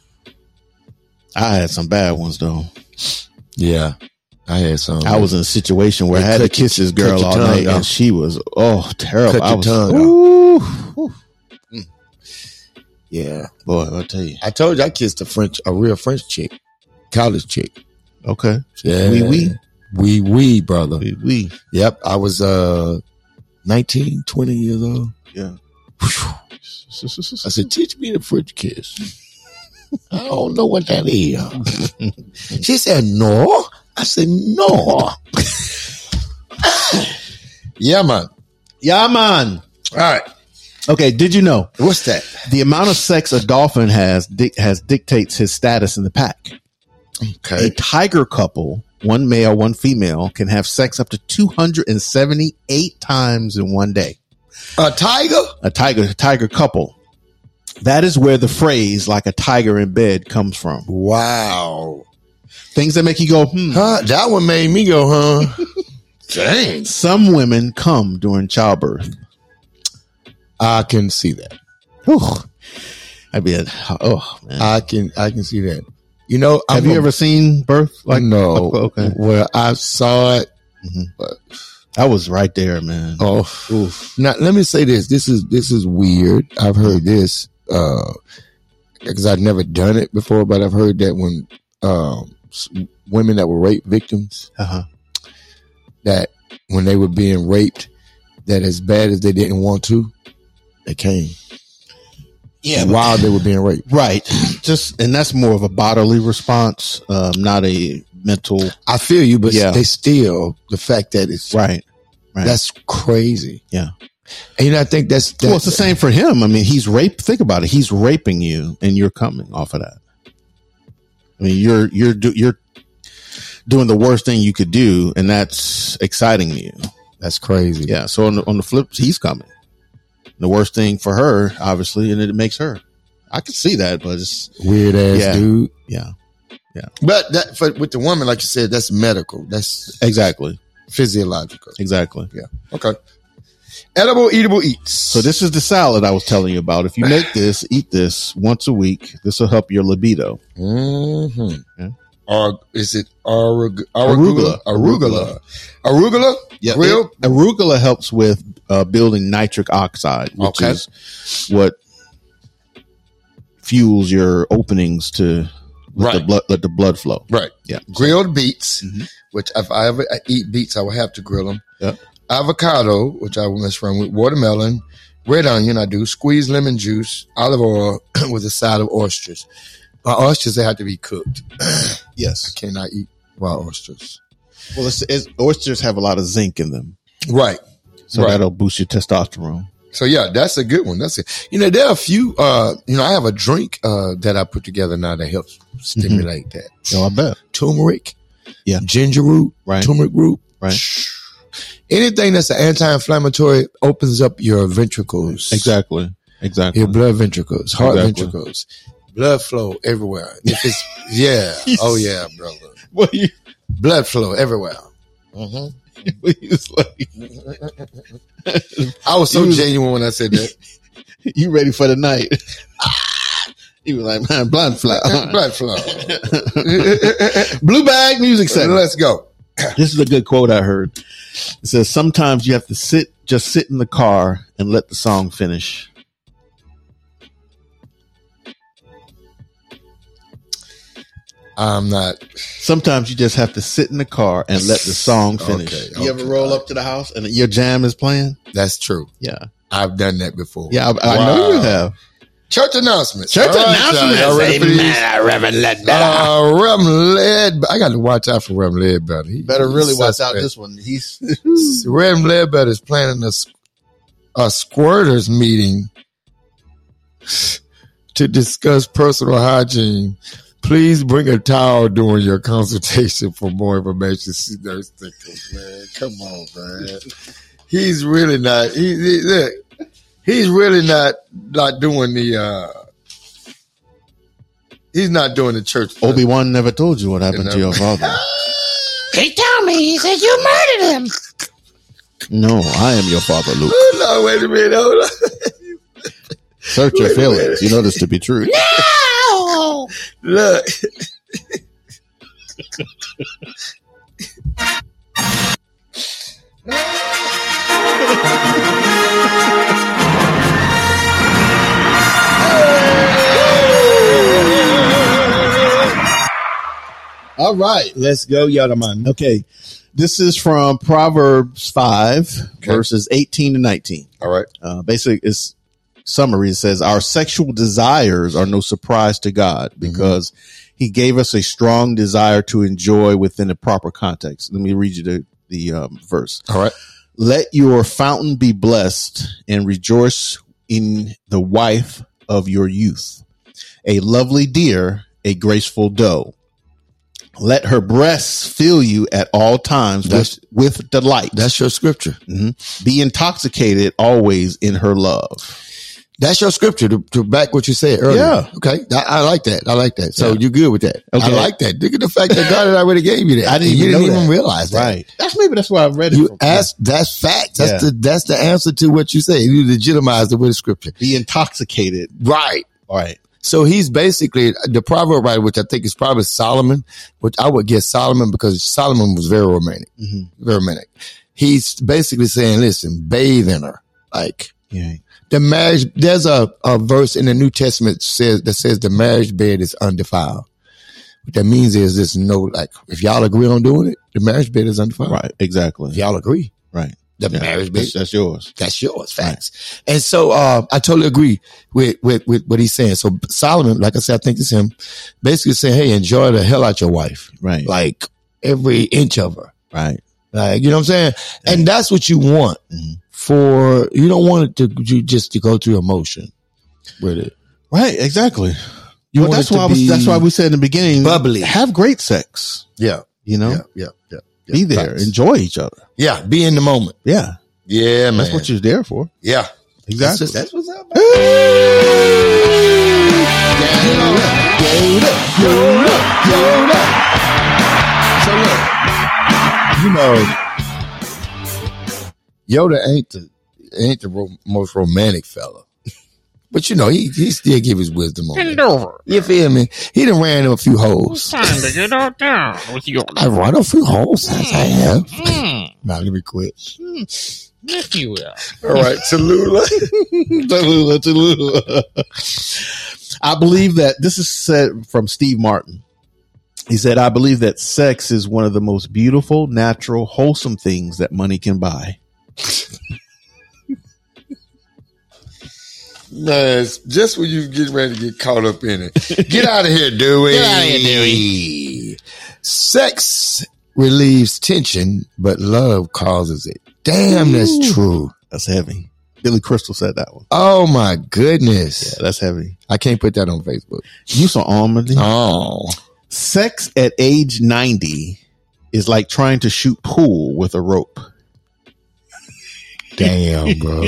I had some bad ones though. Yeah. I had some. I was in a situation where I had to kiss this girl all night off. And she was, oh, terrible. Cut I your was, tongue ooh, ooh. Mm. Yeah. Boy, I'll tell you. I told you I kissed a French, a real French chick, college chick. Okay. Yeah. Wee wee. Wee wee, brother. Wee wee. Yep. I was uh nineteen, twenty years old. Yeah. I said, teach me the French kiss. I don't know what that is. She said, no. I said, no. Yeah, man. Yeah, man. All right. Okay. Did you know? What's that? The amount of sex a dolphin has di- has dictates his status in the pack. Okay. A tiger couple, one male, one female, can have sex up to two hundred seventy-eight times in one day. A tiger? A tiger, a tiger couple. That is where the phrase "like a tiger in bed" comes from. Wow. Things that make you go, hmm. Huh? That one made me go, huh? Dang. Some women come during childbirth. I can see that. Whew. I'd be, a, oh man. I can, I can see that. You know, have I'm you a, ever seen birth? Like no. Oh, okay. Well, I saw it, mm-hmm. but I was right there, man. Oh, oof. Now let me say this. This is this is weird. I've heard this uh, because I've never done it before, but I've heard that when um, women that were rape victims, uh-huh. that when they were being raped, that as bad as they didn't want to, they came. Yeah, while they were being raped, right? Just and that's more of a bodily response, um, not a mental. I feel you, but yeah. they still the fact that it's right, right. That's crazy. Yeah, and you know, I think that's, that's well, it's the same for him. I mean, he's raped. Think about it. He's raping you, and you're coming off of that. I mean, you're you're do, you're doing the worst thing you could do, and that's exciting you. That's crazy. Yeah. So on the, on the flip, he's coming. The worst thing for her, obviously, and it makes her. I can see that, but it's weird ass yeah, dude. Yeah, yeah. But that for with the woman, like you said, that's medical. That's exactly physiological. Exactly. Yeah. Okay. Edible, eatable eats. So this is the salad I was telling you about. If you make this, eat this once a week. This will help your libido. Mm-hmm. Yeah. Or is it arug- arugula? Arugula. Arugula. Arugula? Yeah. Real? It, arugula helps with uh, building nitric oxide, which okay. is what fuels your openings to let, right. the blood, let the blood flow. Right. Yeah. Grilled beets, mm-hmm. which if I ever eat beets, I will have to grill them. Yep. Avocado, which I will mess around with. Watermelon. Red onion, I do. Squeeze lemon juice. Olive oil with a side of oysters. My oysters, they have to be cooked. Yes. I cannot eat raw oysters. Well, it's, it's, oysters have a lot of zinc in them. Right. So right. that'll boost your testosterone. So yeah, that's a good one. That's it. You know, there are a few, uh, you know, I have a drink, uh, that I put together now that helps stimulate mm-hmm. that. Oh, I bet. Turmeric. Yeah. Ginger root. Right. Turmeric root. Right. Anything that's an anti-inflammatory opens up your ventricles. Exactly. Exactly. Your blood ventricles, heart exactly. ventricles, blood flow everywhere. If it's, yeah. Oh yeah, brother. What you? Blood flow everywhere. Mm-hmm. Like, I was so was, genuine when I said that. You ready for the night? He was like, man, blood flow. Blood flow. Blue bag music segment. Let's go. This is a good quote I heard. It says, sometimes you have to sit, just sit in the car and let the song finish. I'm not. Sometimes you just have to sit in the car and let the song finish. Okay, okay. You ever roll up to the house and your jam is playing? That's true. Yeah. I've done that before. Yeah, I, I wow. know you have. Church announcements. Church right, announcements. Y'all ready for these? Amen. Reverend Ledbetter. Uh, Reverend Ledbetter. I got to watch out for Reverend Ledbetter. He, Better really watch out this one. He's Reverend Ledbetter is planning a, a squirters meeting to discuss personal hygiene. Please bring a towel during your consultation for more information. See those stickers, man. Come on, man. He's really not. He, he, look, he's really not not doing the. Uh, he's not doing the church. Obi-Wan never told you what happened you know? to your father. He told me. He said you murdered him. No, I am your father, Luke. Hold on, wait a minute. Hold on. Search your feelings. You know this to be true. No! Look. All right. Let's go, Yadaman. Okay. This is from Proverbs five, Okay. verses eighteen to nineteen. All right. Uh, basically, it's summary. It says, our sexual desires are no surprise to God because he gave us a strong desire to enjoy within a proper context. Let me read you the, the um, verse. All right. Let your fountain be blessed and rejoice in the wife of your youth, a lovely deer, a graceful doe. Let her breasts fill you at all times with, with delight. That's your scripture. Mm-hmm. Be intoxicated always in her love. That's your scripture to, to back what you said earlier. Yeah. Okay. I, I like that. I like that. So Yeah. you're good with that. Okay. I like that. Look at the fact that God had already gave you that. I didn't And you even didn't know even that. realize that. Right. That's maybe that's why I read it. You from. ask, that's facts. That's Yeah. the, that's the answer to what you say. You legitimize it with the scripture. Be intoxicated. Right. All right. So he's basically the proverb writer, which I think is probably Solomon, which I would guess Solomon because Solomon was very romantic, Mm-hmm. very romantic. He's basically saying, listen, bathe in her. Like Yeah. the marriage, there's a, a verse in the New Testament says that says the marriage bed is undefiled. What that means is there's no, like, if y'all agree on doing it, the marriage bed is undefiled. Right. Exactly. If y'all agree, Right. the Yeah. marriage bed, That's, that's yours. that's yours, facts. And so, uh, I totally agree with, with, with what he's saying. So Solomon, like I said, I think it's him, basically saying, hey, enjoy the hell out your wife. Right. Like every inch of her. Right. Like, you know what I'm saying? And that's what you want Mhm. for, you don't want it to, you just to go through emotion with it. Right. Exactly. You Well, want that's it to why I was, be that's why we said in the beginning, bubbly. have great sex, Yeah. you know, Yeah. Yeah. Yeah. yeah. be there, Facts. enjoy each other. Yeah. Be in the moment. Yeah. Yeah, man. That's what you're there for. yeah. Exactly. That's, that's what's up, man. So look, you know, Yoda ain't the ain't the ro- most romantic fella, but you know he he still give his wisdom on it. over. You feel me? He done ran a few holes. Time to get out down with your I run a few holes. Yes, I have. mm, Now let me quit. if you will. All right, Tallulah. Tallulah, Tallulah. I believe that this is said from Steve Martin. He said, I believe that sex is one of the most beautiful, natural, wholesome things that money can buy. Nice. Just when you get ready to get caught up in it. Get out of here, Dewey. Get outta here, Dewey. Sex relieves tension, but love causes it. Damn, that's true. That's heavy. Billy Crystal said that one. Oh my goodness. Yeah, that's heavy. I can't put that on Facebook. You saw Almond. Oh. Sex at age ninety is like trying to shoot pool with a rope. Damn, bro.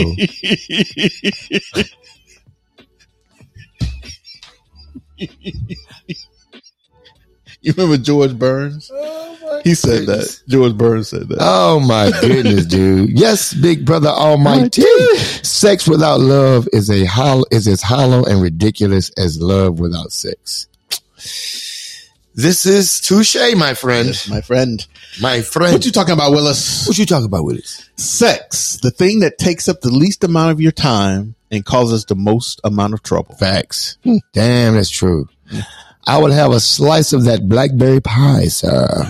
You remember George Burns? Oh He said that. George Burns said that. Oh my goodness, dude. Yes, big brother almighty. Sex without love is a hollow, is as hollow and ridiculous as love without sex. This is touche, my friend. Yes, my friend. My friend. What you talking about, Willis? What you talking about, Willis? Sex, the thing that takes up the least amount of your time and causes the most amount of trouble. Facts. Damn, that's true. I would have a slice of that blackberry pie, sir.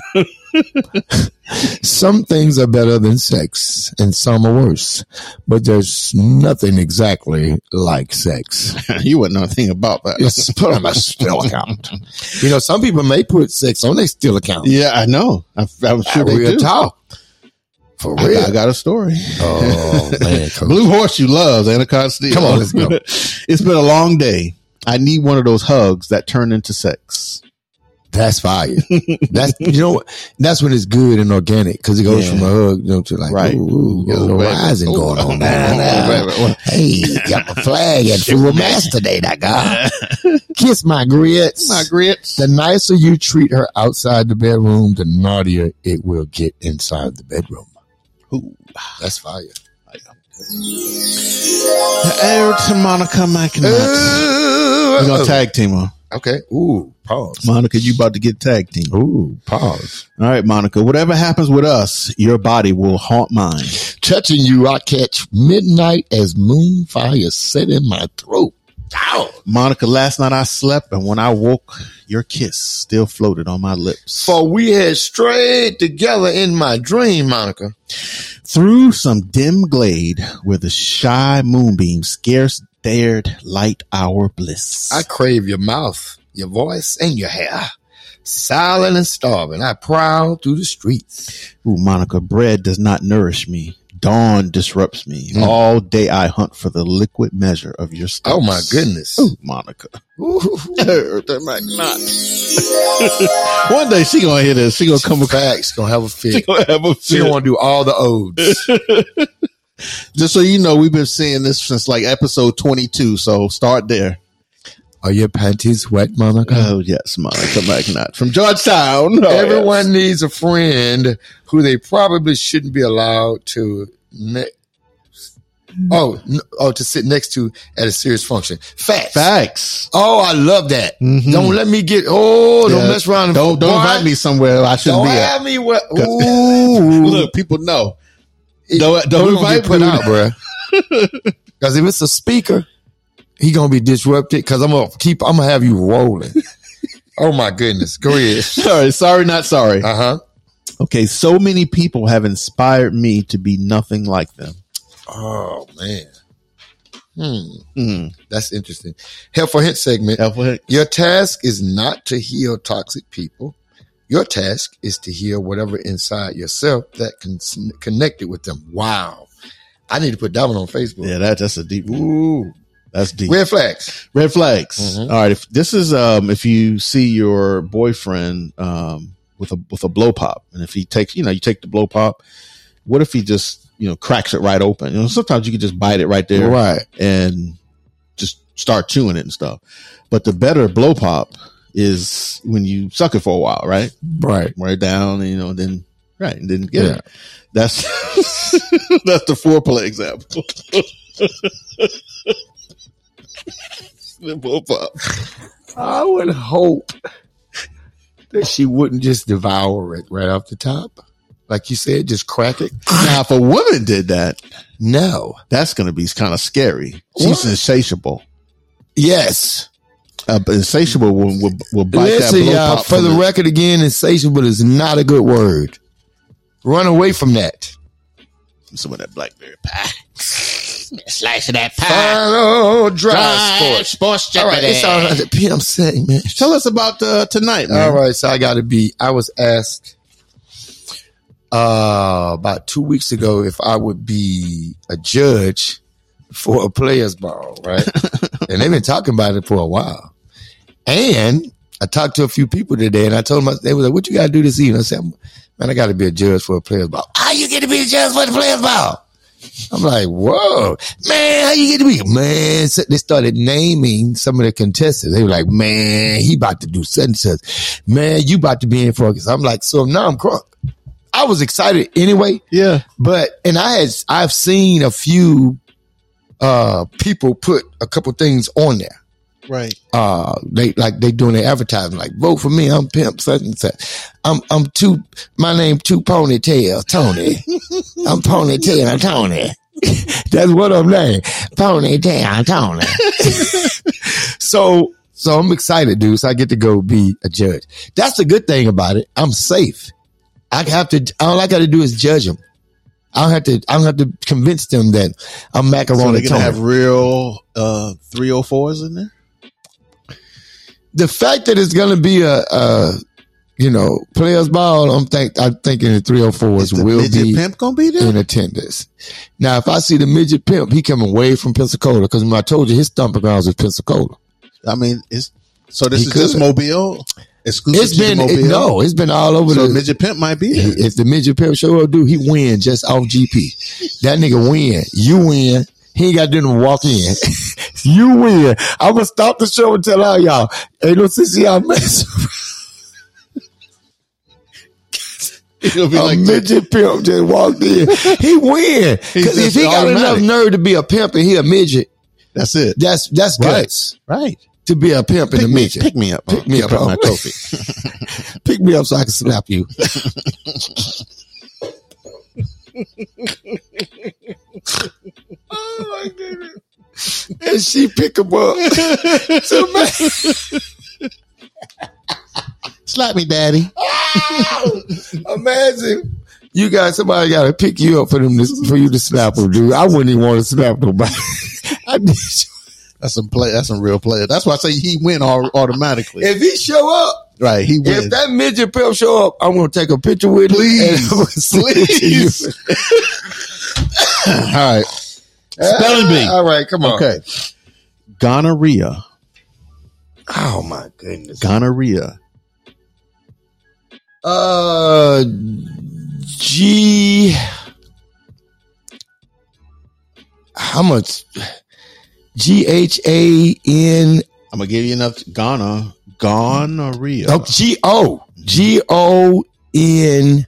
Some things are better than sex and some are worse, but there's nothing exactly like sex. You wouldn't know a thing about that. Just put on my still account. You know, some people may put sex on their still account. Yeah, I know. I'm, I'm sure they Real do. talk. For I real. got, I got a story. Oh, man. Coach. Blue Horseshoe loves Anaconda Steel. Come on, let's go. It's been a long day. I need one of those hugs that turn into sex. That's fire. That's, you know what? That's when it's good and organic because it goes Yeah. from a hug, you know, to like, Right. ooh, ooh, get a little Ooh, baby. rising Ooh, going oh, on man, now. oh, baby. Well, Hey, got my flag at full master today, that guy. Kiss my grits. My grits. The nicer you treat her outside the bedroom, the naughtier it will get inside the bedroom. Ooh. That's fire. Air to Monica McNutt. We're gonna tag team her. Okay. Ooh, pause. Monica, you about to get tag team. Ooh, pause. All right, Monica. Whatever happens with us, your body will haunt mine. Touching you, I catch midnight as moon fire set in my throat. Ow. Monica, last night I slept, and when I woke, your kiss still floated on my lips. For we had strayed together in my dream, Monica. Through some dim glade where the shy moonbeam scarce dared light our bliss. I crave your mouth, your voice, and your hair. Silent and starving, I prowl through the streets. Ooh, Monica, bread does not nourish me. Dawn disrupts me. Mm. All day I hunt for the liquid measure of your steps. Oh, my goodness. Ooh, Monica. Ooh. That might not. One day she gonna hear this. She gonna come with facts. Gonna have a fit. She gonna have a fit. She gonna want to do all the odes. Just so you know, we've been seeing this since like episode twenty-two. So start there. Are your panties wet, Monica? Oh, yes, Monica McNutt from Georgetown. Oh, Everyone yes. needs a friend who they probably shouldn't be allowed to ne- oh, n- oh, to sit next to at a serious function. Facts. Facts. Oh, I love that. Mm-hmm. Don't let me get, oh, Yeah. don't mess around. Don't, don't Boy, invite me somewhere I shouldn't Don't be have at. me wet. Ooh. Look, people know. It- Don't, don't We're gonna invite get put me. out, bro. Because if it's a speaker, he gonna be disrupted. Because I'm gonna keep. I'm gonna have you rolling. Oh my goodness. Go ahead. Sorry, sorry, not sorry. Uh huh. Okay, so many people have inspired me to be nothing like them. Oh man. Hmm. Mm. That's interesting. Helpful hint segment. Helpful hint. Your task is not to heal toxic people. Your task is to heal whatever inside yourself that can connected with them. Wow. I need to put that one on Facebook. Yeah, that, that's a deep. Ooh, that's deep. Red flags. Red flags. Mhm. All right. If this is, um, if you see your boyfriend, um, with a, with a blow pop, and if he takes, you know, you take the blow pop, what if he just, you know, cracks it right open? You know, sometimes you can just bite it right there. Right. And just start chewing it and stuff. But the better blow pop is when you suck it for a while, right? Right. Right down, and, you know, then, right. And then get Yeah. it. That's, that's the foreplay example. The blow pop. I would hope that she wouldn't just devour it right off the top. Like you said, just crack it. Now, if a woman did that, No. that's going to be kind of scary. She's What? insatiable. Yes. Uh, but insatiable will, will, will bite Listen, that blow y'all, pop. for from the record again, insatiable is not a good word. Run away from that. some of that blackberry pie. Slice of that pie. Final drive Drive sports. sports All right, it's all Jeopardy. right. The P M saying, man. Tell us about uh, tonight, man. All right, so I got to be. I was asked uh, about two weeks ago if I would be a judge for a players' ball, right? And they've been talking about it for a while. And I talked to a few people today, and I told them, they were like, "What you got to do this evening?" I said, "Man, I got to be a judge for a players' ball." How you get to be a judge for the players' ball? I'm like, whoa, man, how you get to be? Man, so they started naming some of the contestants. They were like, man, he about to do such and such. Man, you about to be in for it. I'm like, so now I'm crunk. I was excited anyway. Yeah. But, and I had, I've seen a few, uh, people put a couple things on there. Right. Uh, they like they doing their advertising, like vote for me. I'm pimp such and such. I'm I'm two. My name two ponytails, Tony. I'm ponytail Tony. That's what I'm named, ponytail Tony. so so I'm excited, dude. So I get to go be a judge. That's the good thing about it. I'm safe. I have to. All I got to do is judge them. I don't have to. I don't have to convince them that I'm So macaroni they're Tony. gonna have real uh three oh fours in there. The fact that it's going to be a, a, you know, players ball, I'm think I'm thinking the three oh fours Is the will midget be pimp gonna be there? in attendance. Now, if I see the midget pimp, he coming way from Pensacola because I told you his stomping grounds is Pensacola. I mean, it's so this He is just could. Mobile exclusive. It's to been Mobile. it, no, it's been all over So the. midget pimp might be there. If the midget pimp show up, dude, he win just off G P. That nigga win. You win. He ain't got to do nothing walk in. You win. I'm going to stop the show and tell all y'all, ain't no sense y'all mess. It'll be a like midget pimp just walked in. He win. Because if he got enough nerve to be a pimp and he a midget, that's it. That's that's right. guts. Right. To be a pimp and a midget. Pick me up. Pick me up. My trophy. Pick me up so I can slap you. Oh my goodness. And she pick him up. So, man, slap me, daddy. oh, imagine you got somebody got to pick you up for them to, for you to slap them, dude. I wouldn't even want to slap nobody. I need you. That's some play. That's some real player. That's why I say he win all, automatically. If he show up, right? He wins. If that midget pimp show up, I'm gonna take a picture with please, him. Please. All right. Spelling bee. All right, come on. Okay. Gonorrhea. Oh my goodness. Gonorrhea. Uh, G. How much? G H A N. I'm gonna give you enough. Ghana. Gonorrhea. Oh, G O. G O N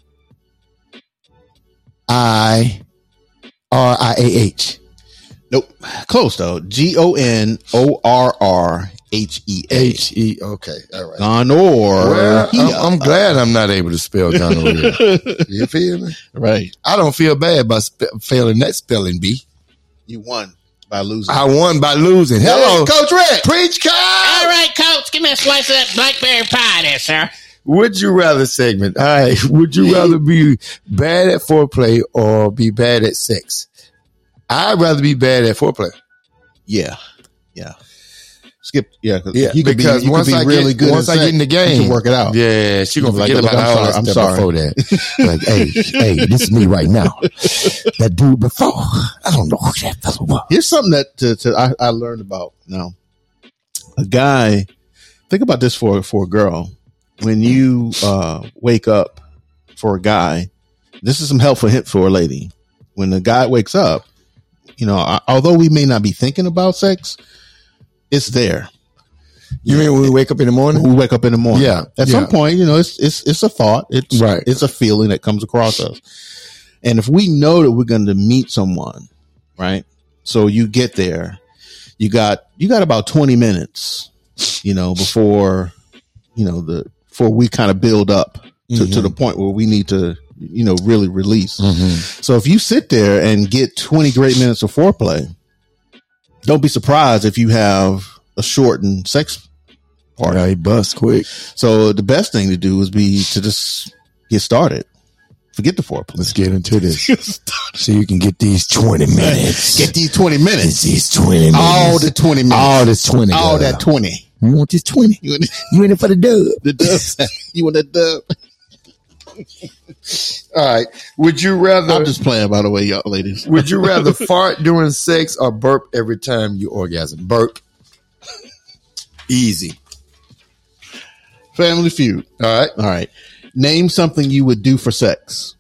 I R I A H. Nope. Close though. G O N O R R H E A. H E. Okay. All right. Gonorrhea. Well, I'm, I'm glad I'm not able to spell gonorrhea. You feel me? Right. I don't feel bad about spe- failing that spelling bee. You won by losing. I won by losing. Hello, hey, Coach Rick. Preach, Coach. All right, Coach. Give me a slice of that blackberry pie there, sir. Would you rather segment? All right. Would you rather be bad at foreplay or be bad at sex? I'd rather be bad at foreplay. Yeah. Yeah. Skip. Yeah. Yeah. You could because be, you once could be I really get, good once I sex, get in the game, you can work it out. Yeah. She gonna forget like, about all sorry, that I'm stuff sorry. before that. Like, hey, hey, this is me right now. That dude before, I don't know who that fellow was. Here's something that to, to, I, I learned about now. A guy, think about this for, for a girl. When you uh, wake up for a guy, this is some helpful hint for a lady. When the guy wakes up, you know, I, although we may not be thinking about sex, it's there. You mean when we wake up in the morning? When we wake up in the morning. Yeah. At yeah. some point, you know, it's it's it's a thought. It's right. It's a feeling that comes across us. And if we know that we're going to meet someone, right? So you get there, you got you got about twenty minutes, you know, before you know the before we kind of build up to, mm-hmm. to the point where we need to, you know, really release. Mm-hmm. So if you sit there and get twenty great minutes of foreplay, don't be surprised if you have a shortened sex part. Yeah, he busts quick. So the best thing to do is be to just get started. Forget the foreplay. Let's get into this. So you can get these twenty minutes. Get these twenty minutes. These twenty minutes. All the twenty minutes. All this twenty. All girl. that twenty. You want this twenty? You, you in it for the dub. The dub. You want that dub? All right. Would you rather? I'm just playing, by the way, y'all ladies. Would you rather fart during sex or burp every time you orgasm? Burp. Easy. Family Feud. All right. All right. Name something you would do for sex.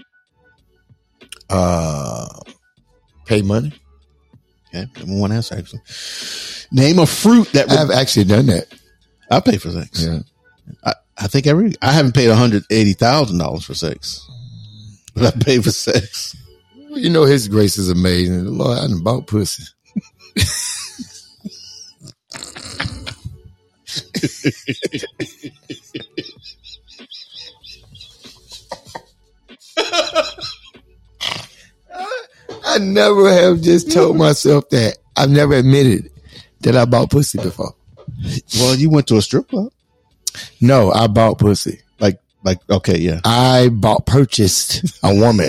Uh, pay money. Okay. Number one answer, actually. Name a fruit that would, I've actually done that. I pay for sex. Yeah. I, I think every, I haven't paid one hundred eighty thousand dollars for sex, but I pay for sex. You know, His grace is amazing. Lord, I done bought pussy. I never have just told myself that. I've never admitted that I bought pussy before. Well, you went to a strip club? No, I bought pussy. Like, like, okay, yeah. I bought, purchased a woman.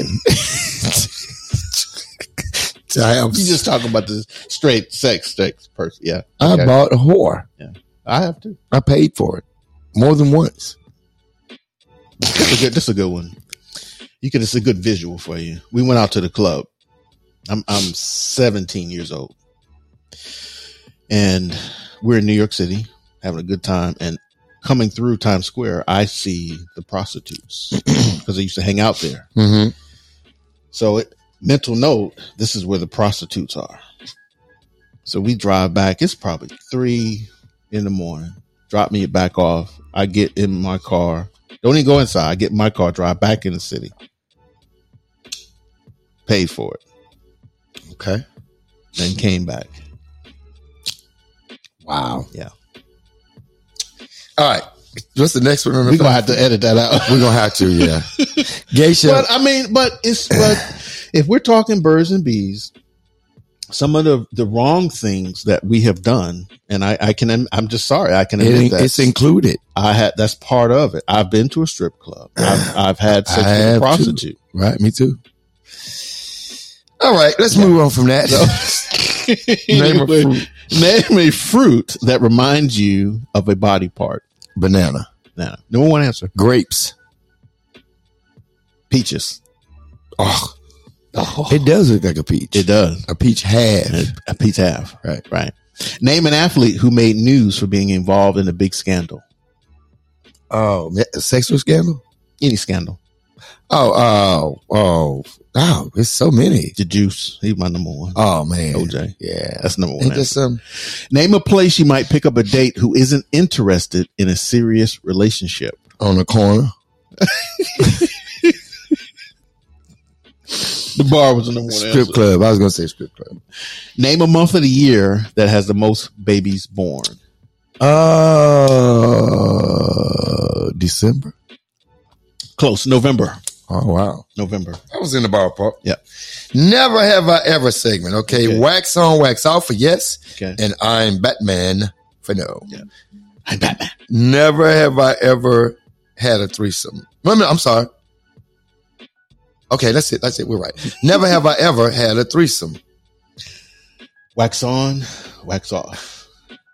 to have, You just talking about the straight sex, sex person. Yeah. I Okay. bought a whore. Yeah. I have to. I paid for it more than once. This is a good, this is a good one. You could, it's a good visual for you. We went out to the club. I'm, I'm seventeen years old and we're in New York City having a good time. And coming through Times Square, I see the prostitutes because they used to hang out there. Mm-hmm. So it, mental note, this is where the prostitutes are. So we drive back. It's probably three in the morning. Drop me back off. I get in my car. Don't even go inside. I get in my car, drive back in the city. Paid for it. Okay. Then came back. Wow. Yeah. All right. What's the next one? On the We're going to have to edit that out. We're going to have to, yeah. Geisha. But I mean, but it's, but if we're talking birds and bees, some of the, the wrong things that we have done, and I, I can, I'm just sorry, I can admit it, that. It's included. I had, that's part of it. I've been to a strip club. I've, I've had sex with a prostitute. Too. Right. Me too. All right. Let's yeah. move on from that. name, a fruit. name a fruit that reminds you of a body part. Banana. Banana. Number one answer. Grapes. Peaches. Oh. oh. It does look like a peach. It does. A peach half. A, a peach half. Right. Right. Name an athlete who made news for being involved in a big scandal. Oh, a sexual scandal? Any scandal. Oh, oh, oh, oh, there's so many. The Juice. He's my number one. Oh, man. O J. Yeah. That's number one. Ain't this some... Name a place you might pick up a date who isn't interested in a serious relationship. On the corner. The bar was the number one Strip answer. club. I was going to say strip club. Name a month of the year that has the most babies born. Uh, December. Close. November. Oh, wow. November. I was in the ballpark. Yeah. Never have I ever segment. Okay. okay. Wax on, wax off for yes. Okay. And I'm Batman for no. Yeah. I'm Batman. Never have I ever had a threesome. Wait a minute. I'm sorry. Okay. That's it. That's it. We're right. Never have I ever had a threesome. Wax on, wax off.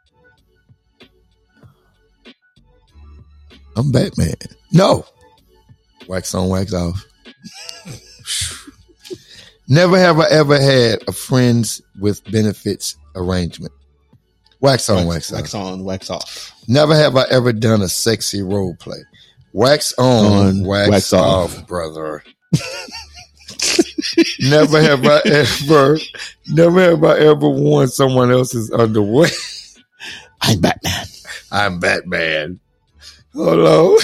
I'm Batman. No. Wax on, wax off. Never have I ever had a friends with benefits arrangement. Wax on, wax, wax off. Wax on, wax off. Never have I ever done a sexy role play. Wax on, on wax, wax off, off, brother. Never have I ever, never have I ever worn someone else's underwear. I'm Batman. I'm Batman. Hello.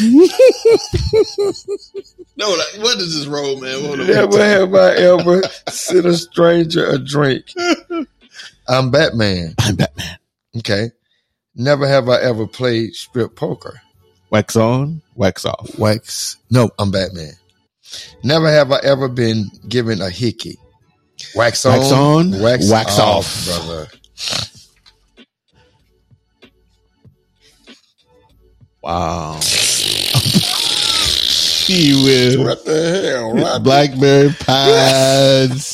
No, like, what is this role, man? What Never have I ever sent a stranger a drink. I'm Batman. I'm Batman. Okay. Never have I ever played strip poker. Wax on, wax off. Wax. No, I'm Batman. Never have I ever been given a hickey. Wax on, wax, on, wax, wax off, off, brother. Wow. He will. What the hell? Right? Blackberry Pies.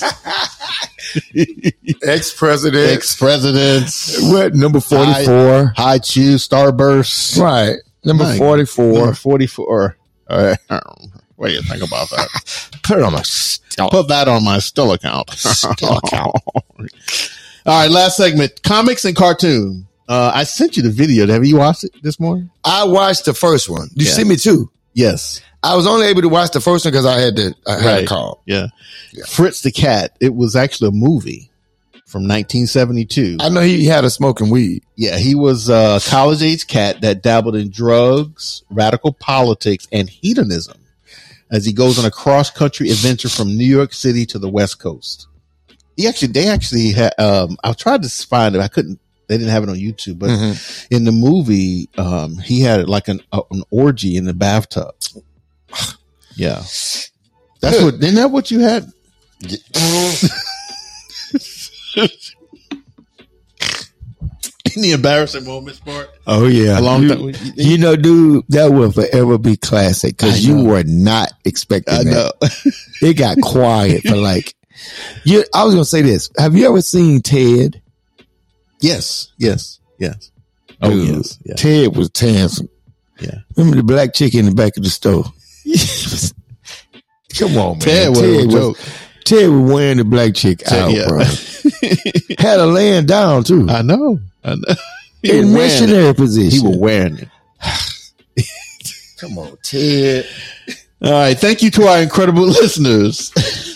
Ex-president. Ex-presidents. What? Number forty-four. High, high Chew Starburst. Right. Number My forty-four. Number forty-four. All right. What do you think about that? Put it on my still. Put that on my still account. Still account. All right. Last segment. Comics and cartoon. Uh, I sent you the video. Have you watched it this morning? I watched the first one. You yeah. see me too? Yes. I was only able to watch the first one because I had to. I had right. a call. Yeah. yeah. Fritz the Cat. It was actually a movie from nineteen seventy-two. I know he had a smoking weed. Yeah, he was a college age cat that dabbled in drugs, radical politics, and hedonism as he goes on a cross country adventure from New York City to the West Coast. He actually, they actually had. Um, I tried to find it. I couldn't. They didn't have it on YouTube, but mm-hmm. in the movie, um, he had like an uh, an orgy in the bathtub. Yeah, that's Good. what. Isn't that what you had? Any embarrassing moments, Bart? Oh yeah, a long you, time. You, you know, dude, that will forever be classic because you were not expecting I that. Know. It got quiet for like. You, I was gonna say this. Have you ever seen Ted? Yes, yes, yes. Oh, Dude, yes, yes. Ted was handsome. Yeah. Remember the black chick in the back of the store? Come on, man. Ted was Ted a joke. Was, Ted was wearing the black chick Ted, out, yeah. bro. Had her laying down, too. I know. I know. In missionary position. He was wearing it. Come on, Ted. All right. Thank you to our incredible listeners.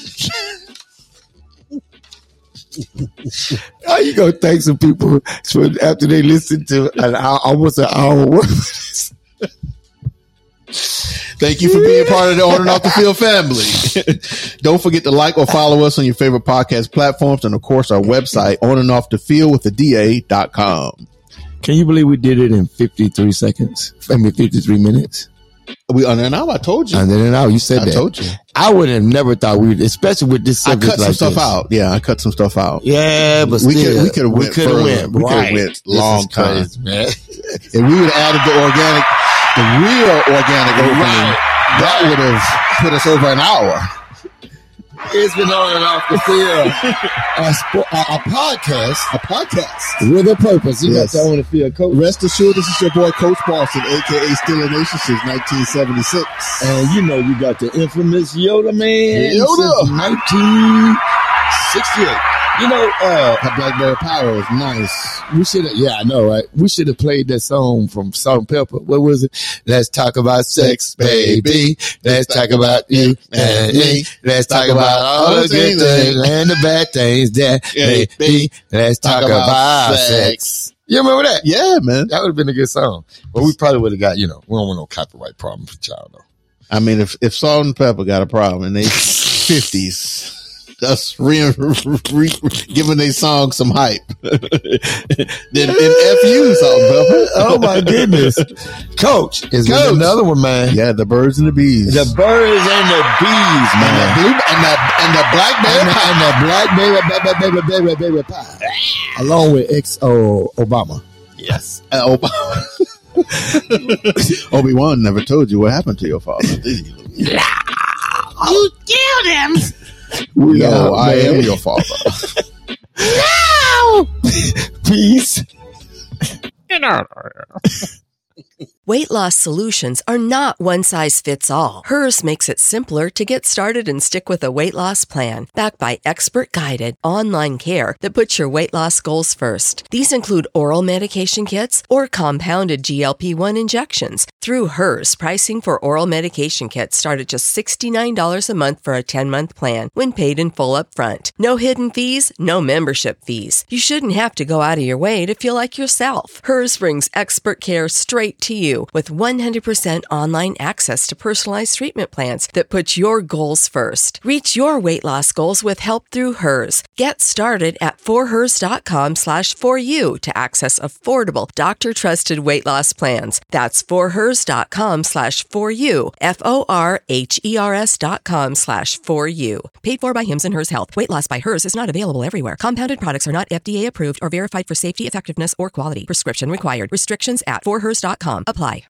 How you gonna thank some people for after they listen to an hour, almost an hour worth? Thank you for being part of the On and Off the Field family. Don't forget to like or follow us on your favorite podcast platforms. And of course, our website, on and off the field with the D A dot com. Can you believe we did it in fifty-three seconds? I mean, fifty-three minutes. We on and out. I told you. And then and out. You said I that. I told you. I would have never thought we'd, especially with this subject. I cut like some stuff this. out. Yeah, I cut some stuff out. Yeah, but we still, could we could have went we further. went. We could Right. have went long time. Crazy, man. If we would have added the organic, the real organic opening, Right. that would have put us over an hour. It's been On and Off the Field. a, spo- a, a podcast. A podcast. With a purpose. You Yes. got the On the Field coach. Rest assured, this is your boy Coach Boston, a k a. Steeler Nation since nineteen seventy-six. And you know you got the infamous Yoda man. Yoda. Since nineteen sixty-eight. You know, uh, That Blackberry Power is nice. we should have, yeah, I know, right? We should have played that song from Salt and Pepper. What was it? Let's talk about sex, baby. Let's talk about you and me. Let's talk about all the good things and the bad things that may be. Let's talk about sex. You remember that? Yeah, man. That would have been a good song. But we probably would have got, you know, we don't want no copyright problem for y'all, though. I mean, if, if Salt and Pepper got a problem in their fifties, that's re, re, giving their song some hype. then, then F you, Salt and Pepper. Oh, my goodness. Coach, is Coach. another one, man. Yeah, the birds and the bees. The birds and the bees, and man. the blue and the and the blackberry And the, pie. and the black baby, baby, baby, baby, baby pie. Along with ex oh, Obama. Yes. Uh, Ob- Obi-Wan never told you what happened to your father, did he? You killed him. No, Yeah, I man. am your father. No. Peace. Weight loss solutions are not one size fits all. Hers makes it simpler to get started and stick with a weight loss plan, backed by expert-guided online care that puts your weight loss goals first. These include oral medication kits or compounded G L P one injections. Through Hers, pricing for oral medication kits start at just sixty-nine dollars a month for a ten-month plan when paid in full upfront. No hidden fees, no membership fees. You shouldn't have to go out of your way to feel like yourself. Hers brings expert care straight to you with one hundred percent online access to personalized treatment plans that put your goals first. Reach your weight loss goals with help through Hers. Get started at forhers.com slash for you to access affordable, doctor-trusted weight loss plans. That's forhers.com slash for you, F-O-R-H-E-R-S dot com slash for you. Paid for by Hims and Hers Health. Weight loss by Hers is not available everywhere. Compounded products are not F D A approved or verified for safety, effectiveness, or quality. Prescription required. Restrictions at forhers dot com apply.